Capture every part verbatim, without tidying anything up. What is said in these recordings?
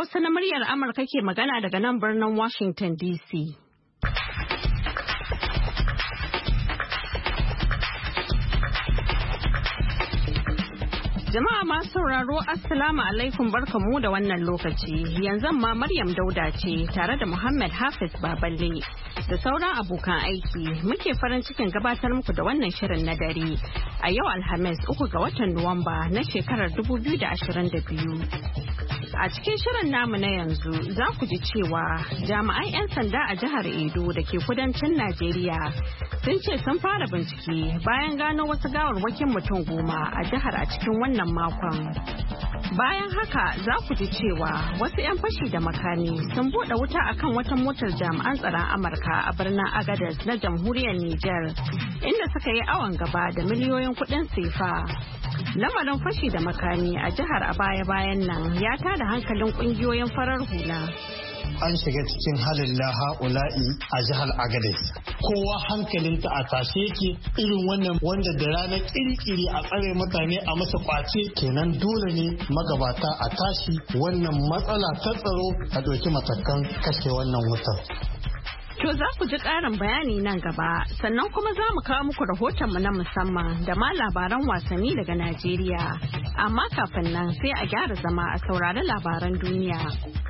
Hausa na muryar Amurka ke magana daga nan birnin Washington D C. Jama'a masu sauraro Assalamu alaikum barkamu da wannan lokaci. Yanzu ma Maryam Dauda ce tare da Muhammad Hafiz Baballe da sauran abokan aiki muke farin cikin gabatar muku da wannan shirin na dare a yau Alhamis uku ga watan Nuwamba na shekarar dubu biyu da ashirin da biyu. A cikin shirin namu na yanzu za ku ji cewa jami'an 'yan sanda a jihar Edo da ke kudancin Najeriya sun ce sun fara bincike bayan gano wasu gawarwakin mutum goma a jihar a cikin wannan makon. Bayan haka za ku ji cewa wasu 'yan fashi da makami sun buɗe wuta akan wata motar jami'an tsaron Amurka a birnin Agadez na jamhuriyar Nijar inda suka yi awon gaba da miliyoyin kuɗin sefa. Lamarin fashi da makami a jihar a baya-bayan nan ya tada hankalin kungiyoyin farar hula. An shiga cikin halin laha'ula'i a jihar Agadez. Kowa hankalinta a tashe yake irin wannan wanda da ranar kirkiri a tsare mutane a masa kwace kenan dole ne magabata a tashi wannan matsala ta tsaro a ɗauki matakan kashe wannan wutar. To za ku ji ƙarin bayani nan gaba, sannan kuma za mu kawo muku rahotonmu na musamman da ma labaran wasanni daga Najeriya. Amma kafin nan sai a gyara zama a saurari labaran duniya.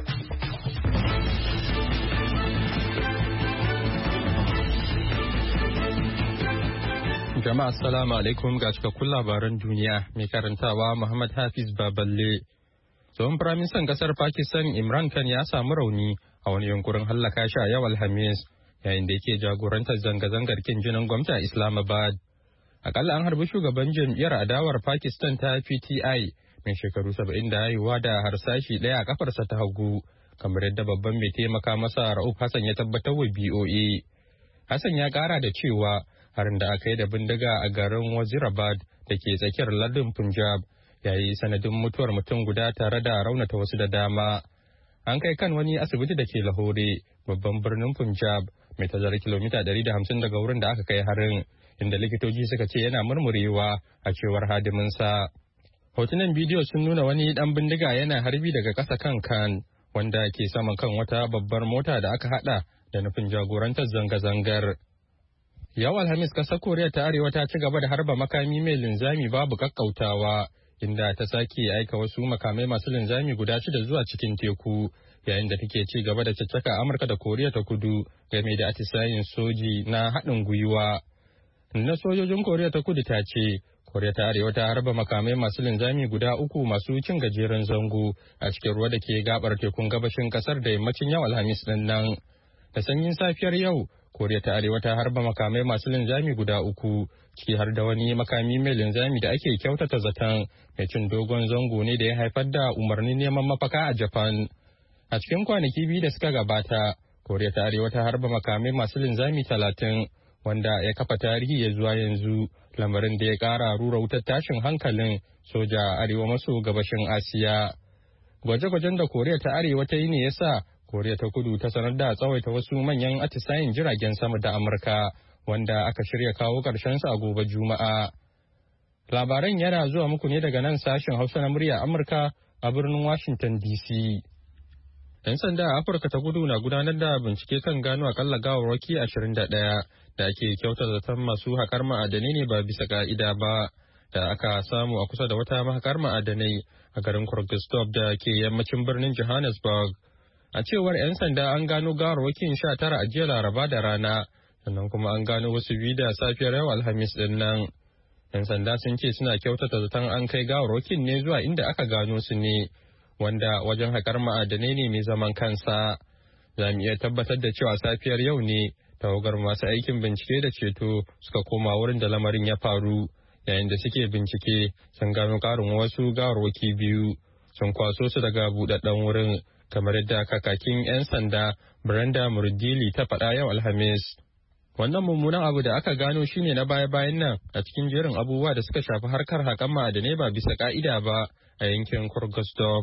Jama'a assalamu alaikum ga cikakkun labaran duniya mai karantawa Muhammad Hafiz Baballe. Tsohon firaministan kasar Pakistan Imran Khan ya samu rauni a wani yunkurin hallaka shi a yau Alhamis yayin da yake jagorantar zanga-zangar kin jinin gwamnati a Islamabad. Akalla an harbi shugaban jam'iyyar adawar Pakistan ta P T I mai shekaru saba'in da haihuwa da harsashi ɗaya a kafarsa ta hagu, kamar yadda babban mai taimaka masa Rauf Hassan ya tabbatar wa B O A. Hassan ya kara da cewa harin da aka yi da bindiga a garin Wazirabad da ke tsakiyar lardin Punjab yayi sanadin mutuwar mutum guda tare da raunata wasu da dama. An kai kan wani asibiti da ke Lahore, babban birnin Punjab, mai tazarar kilomita ɗari da hamsin daga wurin da aka kai harin, inda likitoci suka ce yana murmurewa a cewar hadiminsa. Hotunan bidiyo sun nuna wani ɗan bindiga yana harbi daga ƙasa kan Khan, wanda ke saman kan wata babbar mota da aka haɗa da nufin jagorantar zanga-zangar. Yau Alhamis ƙasar Koriya ta Arewa ta ci gaba da harba makami mai linzami babu kakkautawa, inda ta sake aika wasu makamai masu linzami guda shida zuwa cikin teku, yayin da take ci gaba da caccaka Amurka da Koriya ta Kudu game da atisayin soji na haɗin gwiwa. Na sojojin Koriya ta Kudu ta ce, Koriya ta Arewa ta harba makamai masu linzami guda uku masu cin gajeren zango a cikin ruwa da ke gabar tekun gabashin kasar da yammacin yau Alhamis din nan. Da sanyin safiyar yau, Koriya ta Arewa ta harba makamai masu linzami guda uku, ciki har da wani makami mai linzami da ake kyautata zaton mai cin dogon zango ne da ya haifar da umarnin neman mafaka a Japan. A cikin kwanaki biyu da suka gabata, Koriya ta Arewa ta harba makamai masu linzami talatin, wanda ya kafa tarihi ya zuwa yanzu, lamarin da ya kara rura wutar tashin hankalin soja a arewa maso gabashin Asiya. Gwaje-gwajen da Koriya ta Arewa ta yi ne ya sa Koriya ta Kudu ta sanar da tsawaita wasu manyan atisayen jiragen sama da Amurka, wanda aka shirya kawo sa a gobe Juma'a. Labaran yana zuwa muku ne daga nan sashen Hausa na murya Amurka a birnin Washington D C. 'Yan sanda a Afirka ta Kudu na gudanar da bincike kan gano akalla gawarwaki ashirin da ɗaya da ake kyauta zaton masu haƙar ma'adanai ne ba bisa ka'ida ba, da aka samu a kusa da wata mahaƙar ma'adanai a garin Kyrgyzstan da ke yammacin birnin Johannesburg. A cewar 'yan sanda an gano gawarwakin sha tara a jiya Laraba da rana, sannan kuma an gano wasu biyu da safiyar yau Alhamis din nan. 'Yan sanda sun ce suna kyautata zaton an kai gawarwakin ne zuwa inda aka gano su ne, wanda wajen haƙar ma'adanai ne mai zaman kansa. Za mu iya tabbatar da cewa safiyar yau ne tawagar masu aikin bincike da ceto suka koma wurin da lamarin ya faru, yayin da suke bincike sun gano ƙarin wasu gawarwaki biyu, sun kwaso su daga buɗaɗɗen wurin, kamar yadda kakakin 'yan sanda Brenda Murdili ta faɗa yau Alhamis. Wannan mummunan abu da aka gano shine na baya-bayan nan a cikin jerin abubuwa da suka shafi harkar haƙan ma'adanai ba bisa ƙa'ida ba a yankin Kyrgyzstan.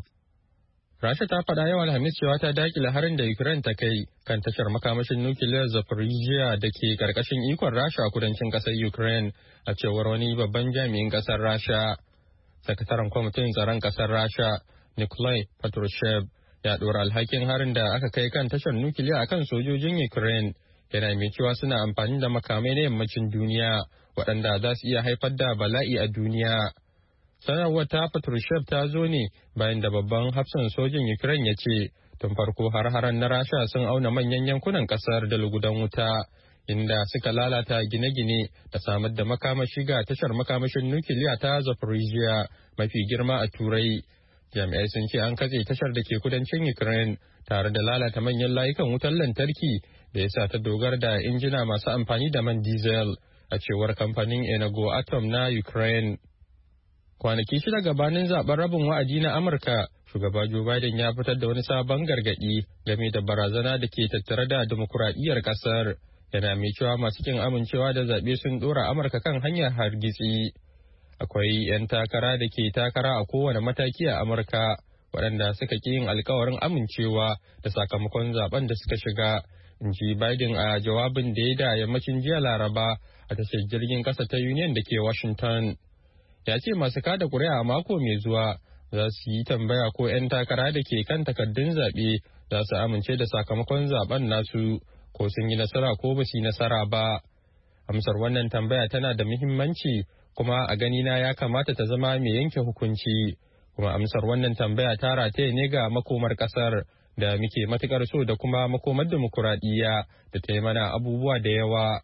Rasha ta faɗa yau Alhamis cewa ta dakile harin da Ukraine ta kai kan tashar makamashin nukiliyar Zaporizhia da ke karkashin ikon Rasha a kudancin ƙasar Ukraine, a cewar wani babban jami'in ƙasar Rasha. Sakataren kwamitin tsaron ƙasar Rasha, Nikolai Patrushev, ya ɗora alhakin harin da aka kai kan tashar nukiliya akan sojojin Ukraine, yana mai cewa suna amfani da makamai na yammacin duniya waɗanda za su iya haifar da bala'i a duniya. Sanarwar ta Patrushev ta zo ne bayan da babban hafsan sojin Ukraine ya ce tun farko har-haren na Rasha sun auna manyan yankunan ƙasar da lugudan wuta, inda suka lalata gine-gine da samar da makamashi ga tashar makamashin nukiliya ta Zaporizhia mafi girma a Turai. Jami'ai sun ce an katse tashar da ke kudancin Ukraine tare da lalata manyan layukan wutar lantarki da ya sa ta dogara da injina masu amfani da man diesel, a cewar kamfanin Energoatom na Ukraine. Kwanaki shida gabanin zaben rabin wa'adi na Amurka, shugaba Joe Biden ya fitar da wani sabon gargaɗi game da barazana da ke tattare da dimokuraɗiyyar ƙasar. Yana mai cewa masu kin amincewa da zaɓe sun ɗora Amurka kan hanyar hargitsi. Akwai 'yan takara da ke takara a kowane mataki a Amurka waɗanda suka ƙi yin alkawarin amincewa da sakamakon zaben da suka shiga, in ji Biden a jawabin da ya da yammacin jiya Laraba a tashar jirgin ƙasa ta Union da ke Washington. Ya ce masu kada ƙuri'a a mako mai zuwa za su yi tambaya ko 'yan takara da ke kan takardun zaɓe za su amince da sakamakon zaben nasu, ko sun yi nasara ko ba su yi nasara ba. Amsar wannan tambaya tana da muhimmanci, kuma a ganina ya kamata ta zama mai yanke hukunci. Kuma amsar wannan tambaya ta rataye ne ga makomar ƙasar da muke matuƙar so da kuma makomar dimokuraɗiyya da ta yi mana abubuwa da yawa.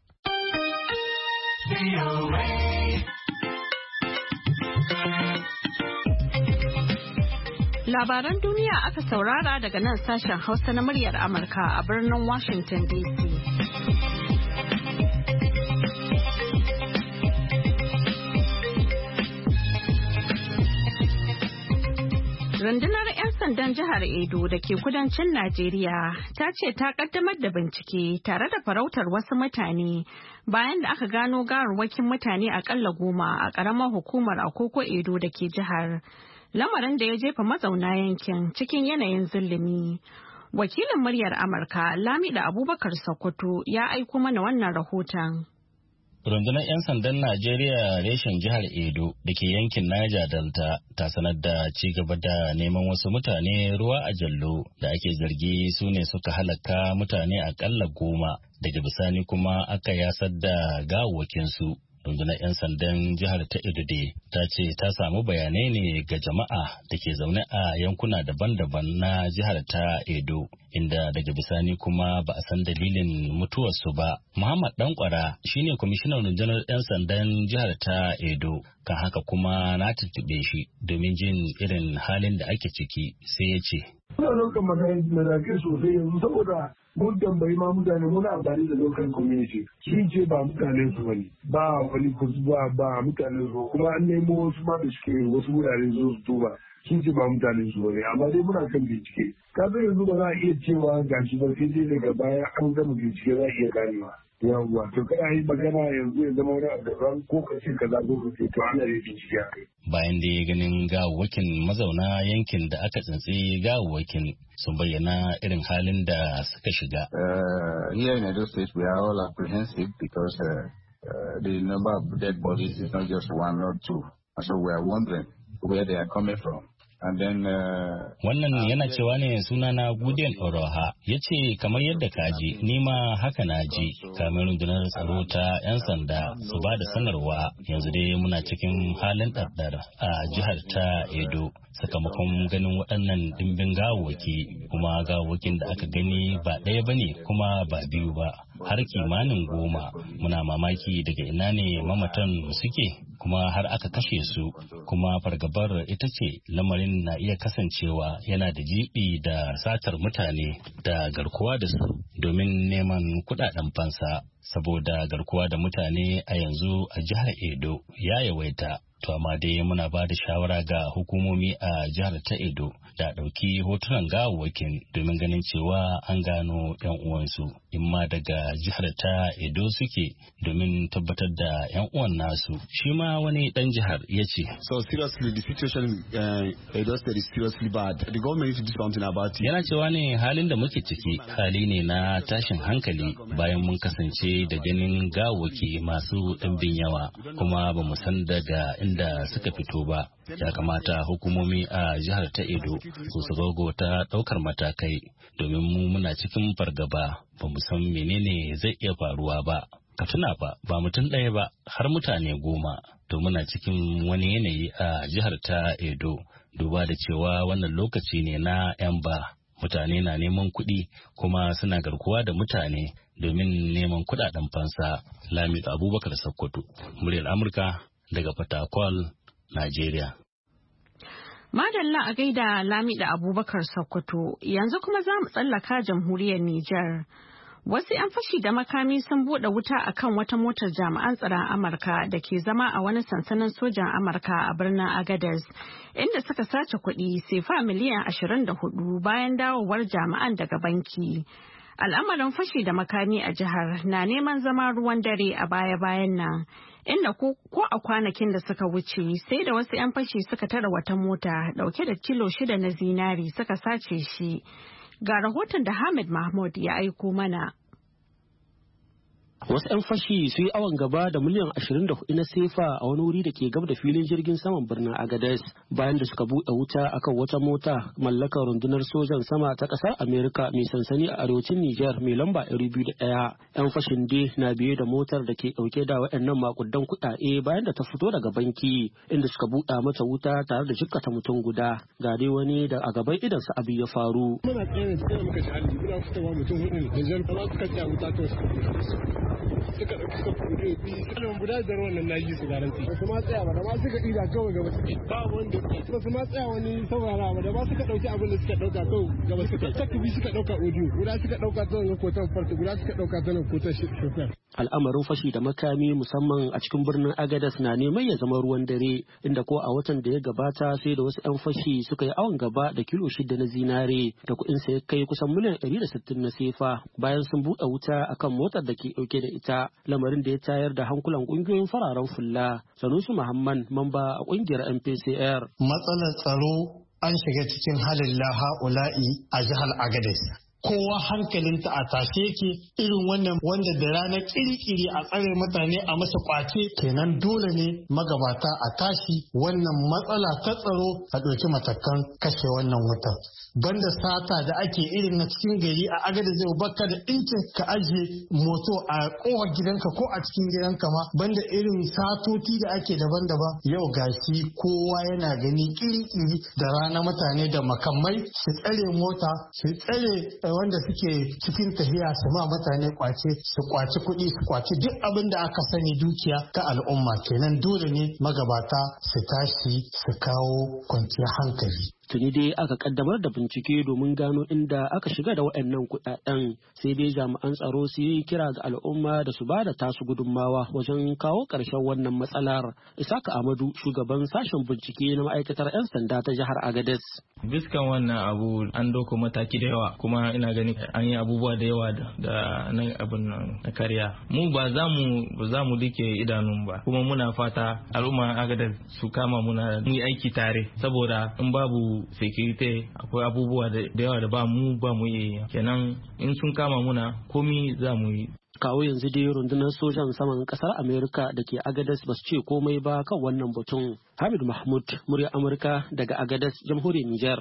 Labaran duniya aka saurara daga nan sashen Hausa na muryar Amurka a birnin Washington D C. Rundunar 'yan sandan jihar Edo da ke kudancin Najeriya ta ce ta kaddamar da bincike tare da farautar wasu mutane bayan da aka gano gawarwakin mutane akalla goma a ƙaramar hukumar Akoko Edo da ke jihar. Lamarin da ya jefa mazauna yankin cikin yanayin zulumi. Wakilin muryar Amurka Lamida Abubakar Sokoto ya aiko mana wannan rahoton. Rundunar 'yan sandan Najeriya reshen jihar Edo da ke yankin Niger Delta ta sanar da ci gaba da neman wasu mutane ruwa a jallo da ake zargi su ne suka halaka mutane akalla goma, daga bisani kuma aka yasar da gawawwakinsu. Rundunar 'yan sandan jihar ta Edo ta ce ta samu bayanai ne ga jama'a da ke zaune a yankuna daban-daban na jihar ta Edo, inda daga bisani kuma ba a san dalilin mutuwarsu ba. Muhammad Dankwara shine kwamishinan rundunar 'yan sandan jihar ta Edo, kan haka kuma na tuntuɓe shi domin jin irin halin da ake ciki, sai ya ce. Muna ɗaukar matakai sosai yanzu saboda mun tambayi ma mutane muna amfani da local community sun ce ba mutanen su bane, ba wani ba ba mutanen su, kuma an nemo wasu ma da suke wasu wurare zo su tuba sun ce ba mutanen su bane, amma dai muna kan bincike. Ka san yanzu ba za a iya cewa gashi ba, sai dai daga baya an gama bincike za a iya ganewa. Yawwa to kana yi magana yanzu ya zama wani abu ko ka ce kaza ko ka ce to ana yi bincike a kai. Bayan da ya ganin gawawwakin mazauna yankin da aka tsintsi gawawwakin sun bayyana irin halin da suka shiga. Uh, here in Edo State we are all apprehensive because uh, uh, the number of dead bodies is not just one or two, and so we are wondering where they are coming from. And then, uh, wannan yana cewa ne sunana Guden Oroha, ya ce kamar yadda kaji nima haka na ji, kamar rundunar tsaro ta 'yan sanda su ba da sanarwa. Yanzu dai muna cikin halin ɗaɗɗar a jihar ta Edo sakamakon ganin waɗannan dimbin gawawwaki, kuma gawawwakin da aka gani ba ɗaya bane kuma ba biyu ba, har kimanin goma. Muna mamaki daga ina ne mamatan suke kuma har aka kashe su, kuma fargabar ita ce lamarin na iya kasancewa yana da jibi da satar mutane da garkuwa da su domin neman kudaden fansa, saboda garkuwa da mutane a yanzu a jihar Edo ya yawaita. To amma dai muna ba da shawara ga hukumomi a jihar ta Edo da ɗauki hotunan gawawwakin domin ganin cewa an gano 'yan uwansu, in ma daga jihar ta Edo suke, domin tabbatar da 'yan uwan nasu. Shi ma wani ɗan jihar ya ce. So seriously, the situation uh, Edo State is seriously bad. The government needs to do something about it. Yana cewa ne halin da muke ciki hali ne na tashin hankali, bayan mun kasance da ganin gawawwaki masu ɗimbin yawa, kuma ba mu san daga inda suka fito ba. Ya kamata hukumomi a jihar ta Edo su su ta ɗaukar matakai domin mu muna cikin fargaba ba mu san menene zai iya faruwa ba. Ka tuna ba, ba mutum ɗaya ba har mutane goma. To muna cikin wani yanayi a jihar ta Edo duba da cewa wannan lokaci ne na 'yan ba. Mutane na neman kuɗi kuma suna garkuwa da mutane domin neman kuɗaɗen fansa. Lamid Abubakar Sokoto, muryar Amurka daga Fatakwal, Najeriya. Madalla a gaida Lamid Abubakar Sokoto, yanzu kuma za mu tsallaka jamhuriyar Nijar. Wasu 'yan fashi da makami sun buɗe wuta a kan wata motar jami'an tsaron Amurka da ke zama a wani sansanin sojan Amurka a birnin Agadez, inda suka sace kuɗi sefa miliyan ashirin da hudu bayan dawowar jami'an daga banki. Al'amarin fashi da makami a jihar na neman zama ruwan dare a baya-bayan nan, inda ko a kwanakin da suka wuce sai da wasu 'yan fashi suka tara wata mota dauke da kilo shida na zinari suka sace shi. Ga rahoton da Hamid Mahmud ya aiko mana. Wasu 'yan fashi su yi awon gaba da miliyan ashirin da hudu na sefa a wani wuri da ke gab da filin jirgin saman birnin Agadez bayan da suka buɗe wuta akan wata mota mallakar rundunar sojan sama ta ƙasar Amerika mai sansani a arewacin Nijar mai lamba ɗari biyu da ɗaya. 'Yan fashin dai na biye da motar da ke ɗauke da waɗannan makudan kuɗaɗe bayan da ta fito daga banki inda suka buɗe mata wuta tare da jikkata mutum guda. Ga dai wani da a gaban idansa abin ya faru. Muna tsaye da muka ji hali muna fitowa mutum hudu da jan ba suka tsaya wuta ta wasu suka ɗauki suka kuɗe bi kalman guda da wannan na yi su garanti ba su ma tsaya ba da ma suka ɗiga kawai gaba suke ba wanda ba su ma tsaya wani saurara ba da ba suka ɗauki abin da suka ɗauka kawai gaba suka takbi suka ɗauka audio guda suka ɗauka ta wani kotar farko guda suka ɗauka ta wani kotar shofar. Al'amarin fashi da makami musamman a cikin birnin Agadez na neman ya zama ruwan dare inda ko a watan da ya gabata sai da wasu 'yan fashi suka yi awon gaba da kilo shida na zinare da kuɗin sa ya kai kusan miliyan ɗari da sittin na sefa bayan sun buɗe wuta akan motar da ke ɗauke da ita, lamarin da ya tayar da hankulan ƙungiyoyin fararen fulla. Sanusi Muhammad, mamba a ƙungiyar M P C R. Matsalar tsaro an shiga cikin halin laha'ula'i a jihar Agadez. Kowa hankalinta a tashe yake irin wannan wanda da ranar kirikiri a tsare mutane a masa kwace kenan dole ne magabata a tashi wannan matsala ta tsaro a ɗauki matakan kashe wannan wutar. Banda sata da ake irin na cikin gari a agada zai baka da incin ka ajiye moto a kowar gidanka ko a cikin gidanka ma banda irin satoti da ake daban-daban yau gashi kowa yana gani kirikiri da rana mutane da makamai su tsare mota su tsare wanda suke cikin tafiya su ma mutane kwace su kwaci kuɗi su kwaci duk abin da aka sani dukiya ta al'umma kenan dole ne magabata su tashi su kawo kwanciyar hankali. Tuni dai aka kaddamar da bincike domin gano inda aka shiga da waɗannan kuɗaɗen, sai dai jami'an tsaro su yi kira ga al'umma da su bada tasu gudunmawa wajen kawo ƙarshen wannan matsalar. Isaka Amadu, shugaban sashen bincike na ma'aikatar 'yan sanda ta jihar Agadez. Biskan wannan abu an doko mataki da yawa kuma ina gani an yi abubuwa da yawa da nan abin na karya. Mu ba za mu ba za mu dike idanun ba kuma muna fata al'umma Agadez su kama muna mu yi aiki tare saboda in babu security akwai abubuwa da yawa da ba mu ba mu yi kenan in sun kama muna komi za mu yi. Kawo yanzu dai rundunar sojan saman kasar Amerika da ke Agadez ba su ce komai ba kan wannan batun. Hamid Mahmud, murya Amurka daga Agadez, jamhuriyar Nijar.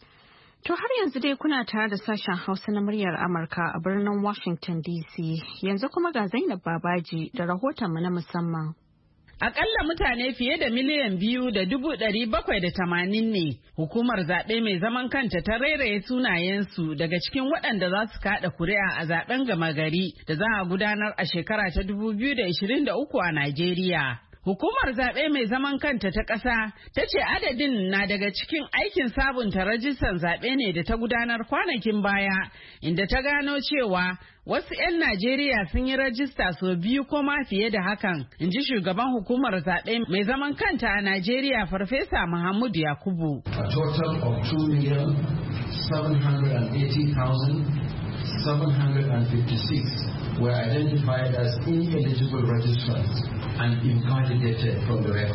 To har yanzu dai kuna tare da sashen Hausa na muryar Amurka a birnin Washington D C. Yanzu kuma ga Zainab Babaji da rahotonmu na musamman. Akalla mutane fiye da miliyan biyu da dubu ɗari bakwai da tamanin ne hukumar zaɓe mai zaman kanta ta rairaye sunayensu daga cikin waɗanda za su kaɗa kuri'a a zaɓen gama gari da za a gudanar a shekara ta dubu biyu da ishirin da uku a Najeriya. Hukumar zaɓe mai zaman kanta ta ƙasa ta ce adadin na daga cikin aikin sabunta rajistan zaɓe ne da ta gudanar kwanakin baya, inda ta gano cewa wasu 'yan Najeriya sun yi rajista sau biyu ko ma fiye da hakan, in ji shugaban hukumar zaɓe mai zaman kanta a Najeriya Farfesa Muhammad Yakubu. A total of two million seven hundred eighty thousand seven hundred fifty-six were identified as ineligible registrants and invalidated from the record.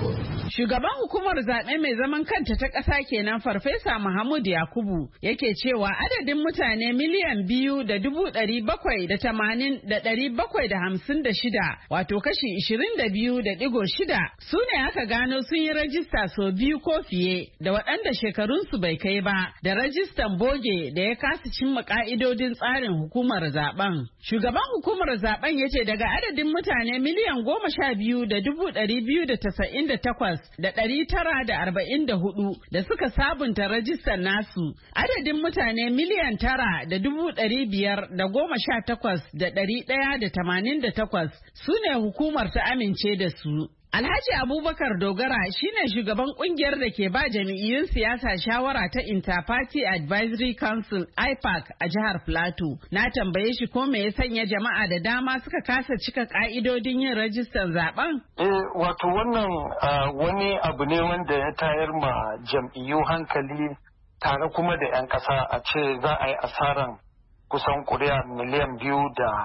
Shugaban hukumar zaɓe mai zaman kanta ta ƙasa kenan Farfesa Mahmud Yakubu yake cewa adadin mutane miliyan biyu da dubu ɗari bakwai da tamanin da ɗari bakwai da hamsin da shida wato kashi ishirin da biyu da ɗigo shida su ne aka gano sun yi rajista sau biyu ko fiye da waɗanda shekarunsu bai kai ba da rajistan boge da ya kasa cimma ƙa'idodin tsarin hukumar zaben. Shugaban hukumar zaben ya ce daga adadin mutane miliyan goma sha biyu da dubu ɗari biyu da tasa'in da takwas da ɗari tara da arba'in da hudu da suka sabunta rajistar nasu adadin mutane miliyan tara da dubu ɗari biyar da goma sha takwas da ɗari ɗaya da tamanin da takwas su ne hukumar ta amince da su. Alhaji Abubakar Dogara shine shugaban kungiyar da ke ba jami'iyyun siyasa shawara ta Interparty Advisory Council I P A C a jihar Plateau. Na tambaye shi ko me ya sanya jama'a da dama suka kasa cika ka'idodin yin rajistar zaben? Eh, wato wannan wani abu ne wanda ya tayar ma jam'iyyu hankali tare kuma da 'yan ƙasa a ce za a yi asaran kusan kuri'a miliyan biyu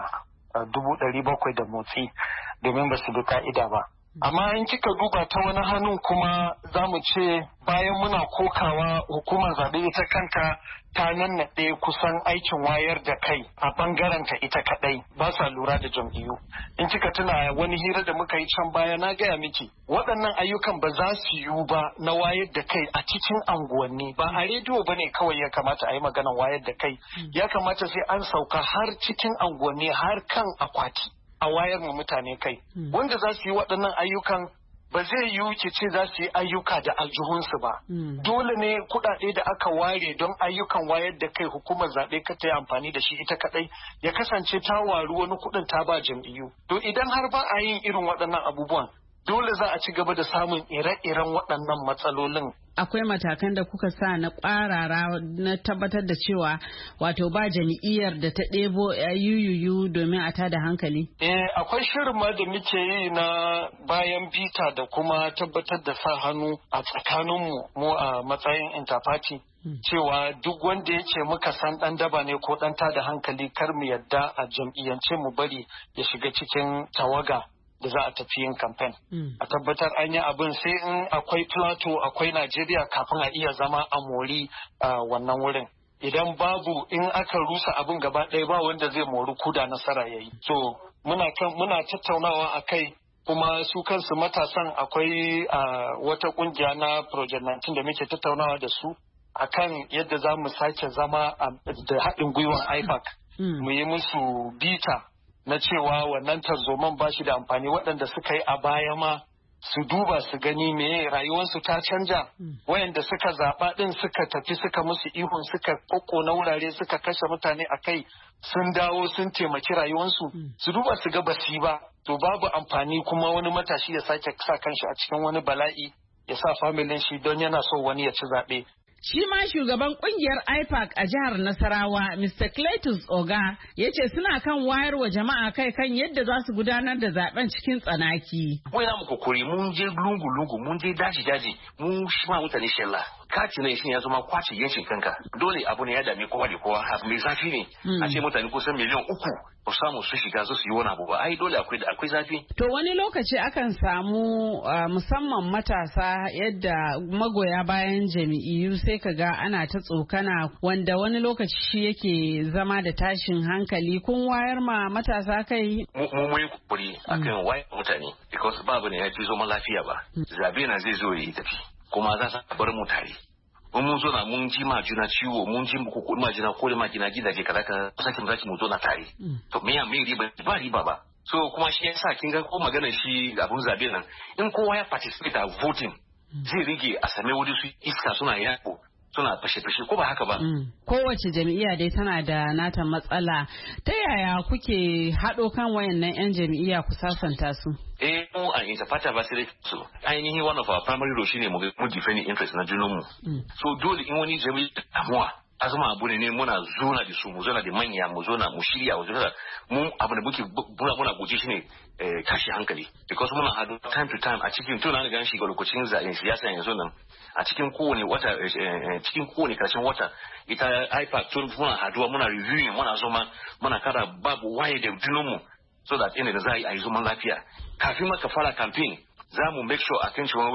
da dubu ɗari bakwai da motsi domin ba su bi ka'ida ba. Amma in kika duba ta wani hannun kuma za mu ce bayan muna kokawa hukumar zaɓe ita kanta ta nannaɗe kusan aikin wayar da kai a ɓangaren ta ita kaɗai ba sa lura da jam'iyyu. In kika tuna wani hira da muka yi can baya na gaya miki waɗannan ayyukan ba za su yiwu ba na wayar da kai a cikin anguwanni ba a rediyo ba ne kawai ya kamata a yi maganar wayar da kai ya kamata sai an sauka har cikin anguwanni har kan akwati. A wayar mu mutane kai wanda za su yi waɗannan ayyukan ba zai yiwu ki ce za su yi ayyuka da aljihunsu ba dole ne kuɗaɗe da aka ware don ayyukan wayar da kai hukumar zaɓe ka ta yi amfani da shi ita kaɗai ya kasance ta waru wani kuɗin ta ba jam'iyyu to idan har ba a yin irin waɗannan abubuwan dole za a ci gaba da samun ire-iren waɗannan matsalolin. Akwai matakan da kuka sa na ƙwarara na tabbatar da cewa wato ba jami'iyyar da ta ɗebo yuyuyu domin a tada hankali? Eh, akwai shirin ma da muke yi na bayan bita da kuma tabbatar da sa hannu a tsakaninmu mu a matsayin Interparty. Cewa duk wanda ya ce muka san ɗan daba ne ko ɗan tada hankali kar mu yadda a jam'iyyance mu bari ya shiga cikin tawaga. Da za a tafi yin kamfen. A tabbatar an yi abin sai in akwai Plateau akwai Najeriya kafin a iya zama a mori wannan wurin. Idan babu in aka rusa abin gaba ɗaya ba wanda zai mori kuda nasara ya yi. So muna kan muna tattaunawa a kai kuma su kansu matasan akwai wata kungiya na Project nineteen da muke tattaunawa da su akan yadda za mu sake zama da haɗin gwiwan I P A C. Mu yi musu bita. Na cewa wannan tarzoman ba shi da amfani waɗanda suka yi a baya ma su duba su gani meye rayuwarsu ta canja wayanda suka zaɓa ɗin suka tafi suka musu ihun suka ƙoƙo na wurare suka kashe mutane a kai sun dawo sun taimaki rayuwarsu su duba su ga basi ba to babu amfani kuma wani matashi ya sake sa kanshi a cikin wani bala'i ya sa familin shi don yana so wani ya ci zaɓe. Shi ma shugaban kungiyar I P A C a jihar Nasarawa, Mister Cletus Oga, ya ce suna kan wayar wa jama'a kai kan yadda za su gudanar da zaben cikin tsanaki. Mun yi mu kokori mun je lungu-lungu mun je daji-daji mun shi ma mutane shella. Kati ne shi ya zama kwace yancin kanka. Dole abu ne ya dame kowa da kowa mai zafi ne. A ce mutane kusan miliyan uku ba samu su shiga su yi wani abu ba. Ai dole akwai akwai zafi. To wani lokaci akan samu musamman matasa yadda magoya bayan jami'iyyu sai ka ga ana ta tsokana wanda wani lokaci shi yake zama da tashin hankali kun wayar ma matasa kai? Mu mu yi kokari akan wayar mutane because babu ne ya fi zoma lafiya ba. Zabe na zai zo yi tafi kuma za su bar mu tare. Mun zo na mun ji ma juna ciwo mun ji muku ko ma juna ko da ma gina gidaje kaza ka sake mu zaki mu zo na tare. To me ya me riba ba riba ba. So kuma shi yasa kin ga ko magana shi abun zabe nan in kowa ya participate a voting zai rige a same wuri su iska suna yako suna fashe-fashe ko ba haka ba. Kowace jam'iyya dai tana da nata matsala. Ta yaya kuke haɗo kan wayannan 'yan jam'iyya ku sasanta su? Eh, mu a Interparty ba sai su. Ainihin one of our primary role shine mu mu defend interest na junanmu. So dole in wani jam'iyya damuwa azuma abu ne muna zona da su mu zona da manya mu zona mu shirya mu zona mu abu da muke muna muna guje shi ne kashi hankali because muna hadu time to time a cikin tuna ga shi ga lokacin zaɓen siyasa yanzu nan a cikin kowane wata cikin kowane karshen wata ita I P A C tun muna haduwa muna reviewing muna zoma muna kada babu waye da junanmu so that inda da za a yi a yi zaman lafiya kafin maka fara campaign za mu make sure a kan cewa wai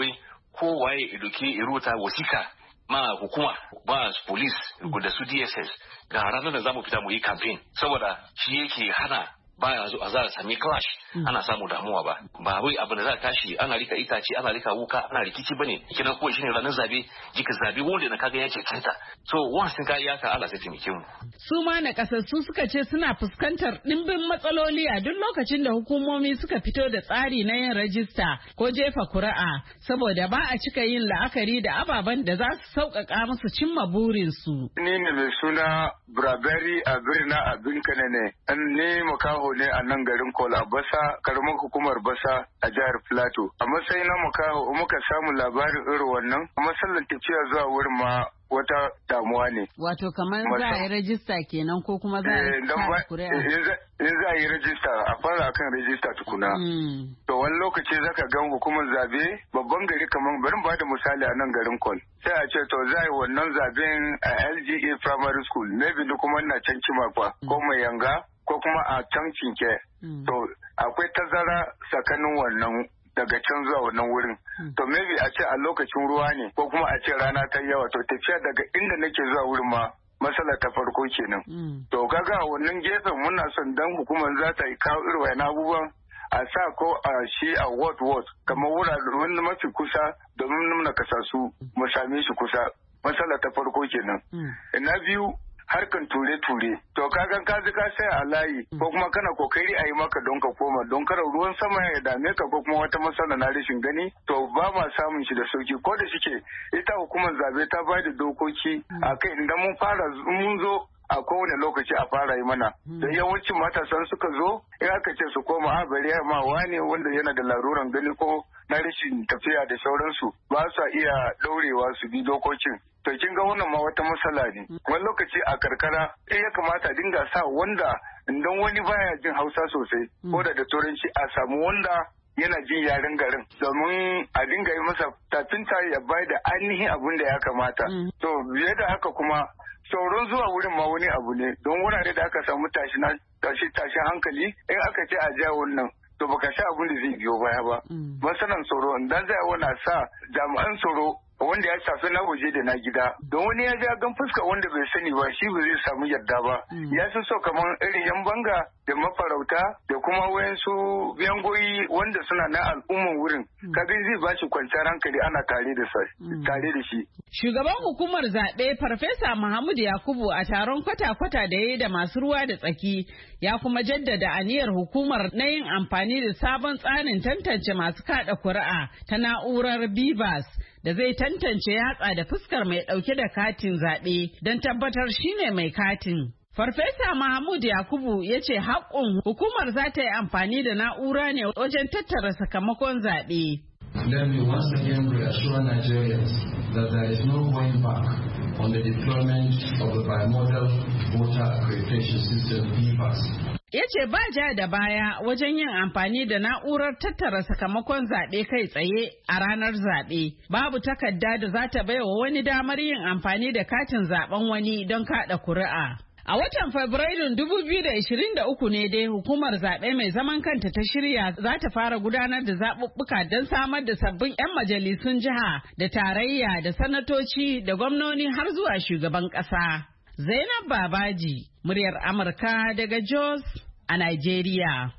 kowaye ya doki rubuta wasika ma hukuma ba police da su D S S ga ranar da zamu fita mu yi campaign saboda shi yake hana baya zo a za a sami clash ana samu damuwa ba ba wai abin da za tashi ana rika itace ana rika wuka ana rikici bane kidan ko shine ranar zabe jika zabe wanda na kaga yace kanta so once ka yi haka Allah sai taimake mu su ma na kasassu suka ce suna fuskantar dimbin matsaloli a duk lokacin da hukumomi suka fito da tsari na yin rajista ko jefa kuri'a saboda ba a cika yin la'akari da ababen da za su sauƙaƙa musu cimma burinsu. Ni ne mai suna Braberi a birnin abin kanane ne makaho ne a nan garin Kola Basa karamar hukumar Basa a jihar Plateau. A matsayin na makaho muka samu labarin irin wannan a matsalar tafiya zuwa wurin ma wata damuwa ne. Wato kamar za a yi rajista kenan ko kuma za a yi kuri'a? In za a yi rajista a fara akan rajista tukuna. To wani lokaci zaka gan hukumar zabe babban gari kamar bari ba da misali a nan garin Kol. Sai a ce to za a yi wannan zaben a L G A Primary School, maybe da kuma na can Cimakwa ko mai yanga ko kuma a can Cinke. To akwai tazara tsakanin wannan daga can zuwa wannan wurin. To maybe a ce a lokacin ruwa ne ko kuma a ce rana ta yawa to tafiya daga inda nake zuwa wurin ma matsala ta farko kenan. To kaga a wannan gefen muna son dan hukumar za ta yi kawo irin wani abubuwan a sa ko a shi a ward ward kamar wurare wani mafi kusa domin nuna kasasu mu same shi kusa. Matsala ta farko kenan. Na biyu harkan ture-ture to kagan ka ji ka sai a layi ko kuma kana kokari a yi maka don ka koma don kada ruwan sama ya dame ka ko kuma wata matsala na rashin gani to ba ma samun shi da sauki ko da shike ita hukumar zabe ta ba da dokoki a kai idan mun fara mun zo a kowane lokaci a fara yi mana da yawancin matasan suka zo in aka ce su koma a bari ma wane wanda yana da laruran gani ko na rashin tafiya da sauransu ba su iya daurewa su bi dokokin. To kin ga wannan ma wata matsala ne. Wani lokaci a karkara eh ya kamata dinga sa wanda idan wani baya jin Hausa sosai ko da da Turanci a samu wanda yana jin yaren garin domin a dinga yi masa tafinta ya bai da ainihin abin da ya kamata. To biye da haka kuma sauran zuwa wurin ma wani abu ne don wurare da aka samu tashi tashi tashin hankali in aka ce a ja wannan to baka sha abin da zai biyo baya ba. Masanan tsaro idan zai wana sa jami'an tsaro wanda ya shafi na waje da na gida don wani ya ja gan fuska wanda bai sani ba shi ba zai samu yarda ba ya san so kamar irin yan banga da mafarauta da kuma wayansu biyangoyi wanda suna na al'umman wurin kaga zai ba shi kwanciyar hankali ana tare da tare da shi. Shugaban hukumar zaɓe Farfesa Mahmud Yakubu a taron kwata-kwata da ya yi da masu ruwa da tsaki ya kuma jaddada aniyar hukumar na yin amfani da sabon tsarin tantance masu kaɗa kuri'a ta na'urar B V A S da zai tantance yatsa da fuskar mai ɗauke da katin zaɓe don tabbatar shine mai katin. Farfesa Mahmud Yakubu ya ce haƙƙun hukumar za ta yi amfani da na'ura ne wajen tattara sakamakon zaɓe. Let me once again reassure Nigerians that there is no going back on the deployment of the bimodal voter accreditation system B V A S. Ya ce ba ja da baya wajen yin amfani da na'urar tattara sakamakon zaɓe kai tsaye a ranar zaɓe. Babu takarda da za ta baiwa wani damar yin amfani da katin zaɓen wani don kaɗa kuri'a. A watan Fabrairun dubu biyu da ishirin da uku ne dai hukumar zaɓe mai zaman kanta ta shirya za ta fara gudanar da zaɓuɓɓuka don samar da sabbin 'yan majalisun jiha da tarayya da sanatoci da gwamnoni har zuwa shugaban ƙasa. Zainab Babaji, muryar Amurka daga Jos a Nigeria.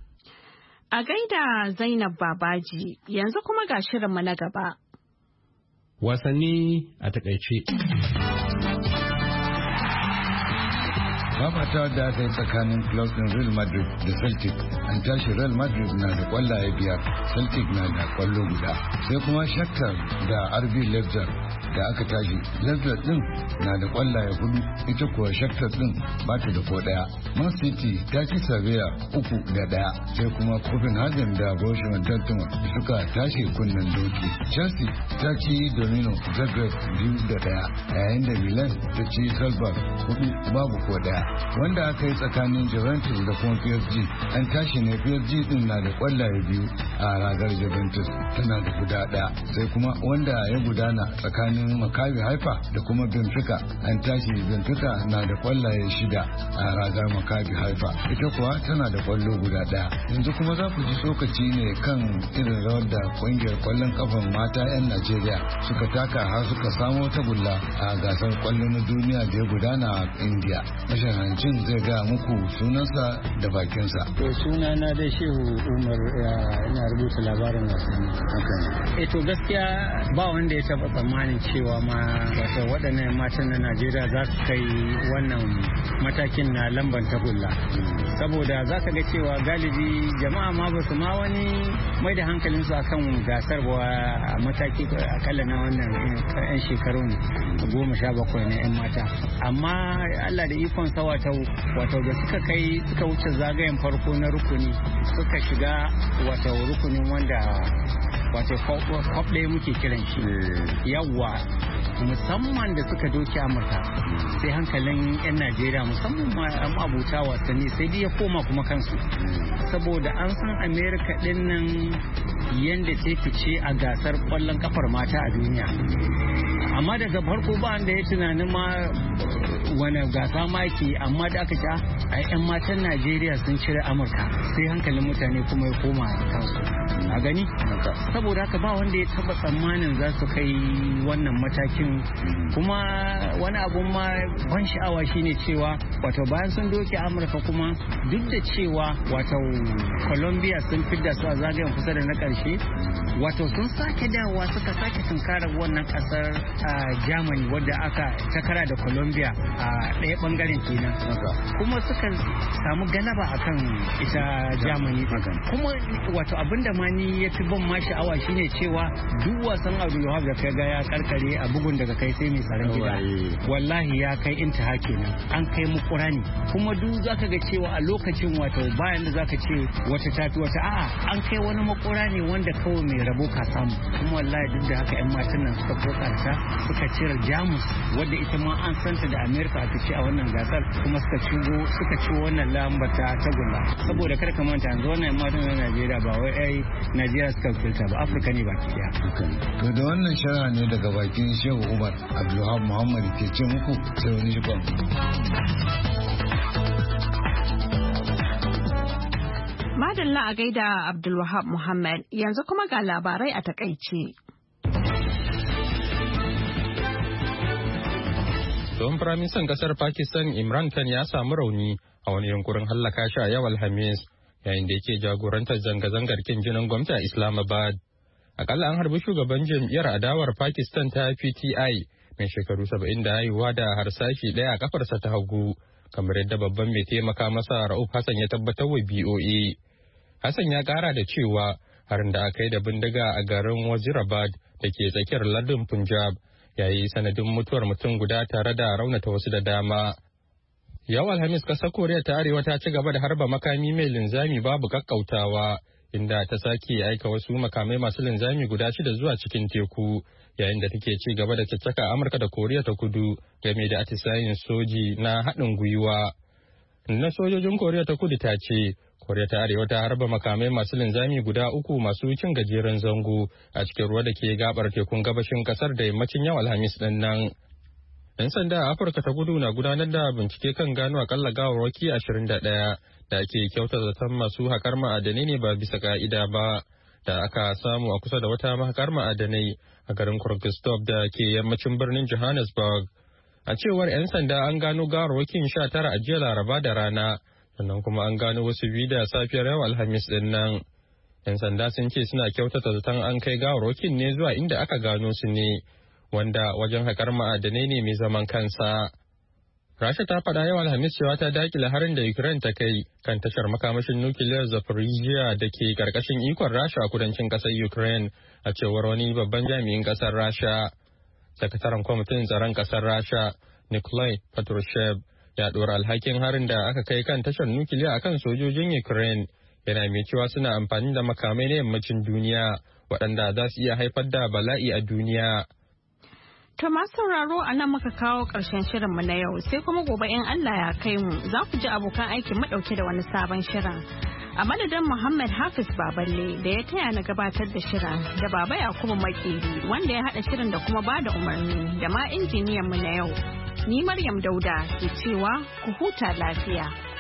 A gaida Zainab Babaji, yanzu kuma ga shirinmu na gaba. Wasanni a takaice. Fafatawa da aka yi tsakanin clubs din Real Madrid da Celtic an tashi Real Madrid na da kwallaye biyar, Celtic na da kwallo guda. Sai kuma Shakhtar da R B Leipzig da aka tashi. Leipzig din na da kwallaye hudu, ita kuwa Shakhtar din ba ta da ko daya. Man City ta ci Sevilla uku da daya, sai kuma Copenhagen da Borussia Dortmund suka tashi kunnen doki. Chelsea ta ci Domino Zagreb biyu da daya, yayin da Milan ta ci Salzburg hudu babu ko daya. wanda aka yi tsakanin Juventus da kuma P S G an tashi ne P S G din na da kwallaye biyu a ragar Juventus tana da guda ɗaya, sai kuma wanda ya gudana tsakanin Maccabi Haifa da kuma Benfica an tashi Benfica na da kwallaye shida a ragar Maccabi Haifa ita kuwa tana da kwallo guda ɗaya. Yanzu kuma za ku ji tsokaci ne kan irin rawar da kungiyar kwallon kafan mata 'yan Najeriya suka taka har suka samo tagulla a gasar kwallo na duniya da ya gudana a India. Mashahancin zai ga muku sunansa da bakinsa. To suna na dai Shehu Umar ina rubuta labarin wasanni. Eh to gaskiya ba wanda ya taba tsammanin cewa ma wato waɗannan matan na Najeriya za su kai wannan matakin na lamban tagulla. Saboda za ka ga cewa galibi jama'a ma ba su ma wani mai da hankalinsu akan gasar ba a mataki akalla na wannan 'yan shekarun goma sha bakwai na 'yan mata. Amma Allah da ikon sa wato da suka kai suka wuce zagayen farko na rukuni suka shiga wato rukunin wanda wato kwaf ɗaya muke kiran shi yawwa musamman da suka doki Amurka sai hankalin 'yan Najeriya musamman ma abuta wasanni sai dai ya koma kuma kansu saboda an san Amerika ɗin nan yadda ta fice a gasar kwallon kafar mata a duniya amma daga farko ba da ya tunanin ma wani gasa maki amma da aka ca a 'yan matan Najeriya sun cire Amurka sai hankalin mutane kuma ya koma kansu a gani saboda haka ba wanda ya taba tsammanin za su kai wannan matakin kuma wani abun ma ban sha'awa shine cewa wato bayan sun doke Amurka kuma duk da cewa wato Colombia sun fidda su a zagayen kusa da na karshe wato sun sake dawowa suka sake tunkarar wannan kasar Germany wadda aka takara da Colombia a ɗaya bangaren kenan kuma suka samu galaba akan ita Germany kuma wato abinda ma ni ya fi ban ma sha'awa shine cewa duk wasan Abdulwahab da kai ga ya karkare a bugun daga kai sai mai tsaron gida wallahi ya kai intaha kenan an kai mu kurani kuma duk zaka ga cewa a lokacin wato bayan da zaka ce wata tafi wata a'a an kai wani makura ne wanda kawai mai rabo ka samu kuma wallahi duk da haka yan matan nan suka kokarta suka cire Jamus wadda ita ma an santa da America a fice a wannan gasar kuma suka cigo suka ci wannan lambar ta tagulla saboda kar ka manta yanzu wannan matan na Najeriya ba wai ai Najeriya suka filta ba Afirka ne baki daya to da wannan shara ne daga bakin Shehu Umar Abdulwahab Muhammad ke ce muku sai wani jikon Madalla a gaida Abdulwahab Muhammad yanzu kuma ga labarai a takaice. Tsohon firaministan kasar Pakistan Imran Khan ya samu rauni a wani yunkurin hallaka shi a yau Alhamis yayin da yake jagorantar zanga-zangar kin jinin gwamnati a Islamabad. Akalla an harbi shugaban jam'iyyar adawar Pakistan ta P T I mai shekaru saba'in da haihuwa da harsashi ɗaya a kafarsa ta hagu kamar yadda babban mai taimaka masa Ra'uf Hassan ya tabbatar wa B O A. Hassan ya kara da cewa harin da aka yi da bindiga a garin Wazirabad da ke tsakiyar lardin Punjab ya yi sanadin mutuwar mutum guda tare da raunata wasu da dama. Yau Alhamis kasar Koriya ta Arewa ta ci gaba da harba makami mai linzami babu kakkautawa inda ta sake aika wasu makamai masu linzami guda shida zuwa cikin teku yayin da take ci gaba da caccaka Amurka da Koriya ta Kudu game da atisayin soji na haɗin gwiwa. Na sojojin Koriya ta Kudu ta ce Koriya ta Arewa ta harba makamai masu linzami guda uku masu cin gajeren zango a cikin ruwa da ke gabar tekun gabashin kasar da yammacin yau Alhamis din nan. Yan sanda a Afirka ta Kudu na gudanar da bincike kan gano akalla gawarwaki ashirin da ɗaya da ake kyauta zaton masu haƙar ma'adanai ne ba bisa ka'ida ba da aka samu a kusa da wata mahakar ma'adanai a garin Kyrgyzstan da ke yammacin birnin Johannesburg. A cewar 'yan sanda an gano gawarwakin sha tara a jiya Laraba da rana. Sannan kuma an gano wasu biyu da safiyar yau Alhamis din nan. 'Yan sanda sun ce suna kyautata zaton an kai gawarwakin ne zuwa inda aka gano su ne, wanda wajen haƙar ma'adanai ne mai zaman kansa. Rasha ta faɗa yau Alhamis cewa ta dakile harin da Ukraine ta kai kan tashar makamashin nukiliyar Zaporizhia da ke ƙarƙashin ikon Rasha a kudancin ƙasar Ukraine, a cewar wani babban jami'in ƙasar Rasha. Sakataren kwamitin tsaron ƙasar Rasha, Nikolai Patrushev, ya ɗora alhakin harin da aka kai kan tashar nukiliya akan sojojin Ukraine, yana mai cewa suna amfani da makamai na yammacin duniya waɗanda za su iya haifar da bala'i a duniya. To masu sauraro a nan muka kawo ƙarshen shirinmu na yau sai kuma gobe in Allah ya kai mu za ku ji abokan aikin mu ɗauke da wani sabon shirin. A madadin Muhammad Hafiz Baballe da ya taya na gabatar da shirin da Baba Yakubu Makeri wanda ya haɗa shirin da kuma bada umarni da ma injiniyan mu na yau. Ni Maryam Dauda ke cewa ku huta lafiya.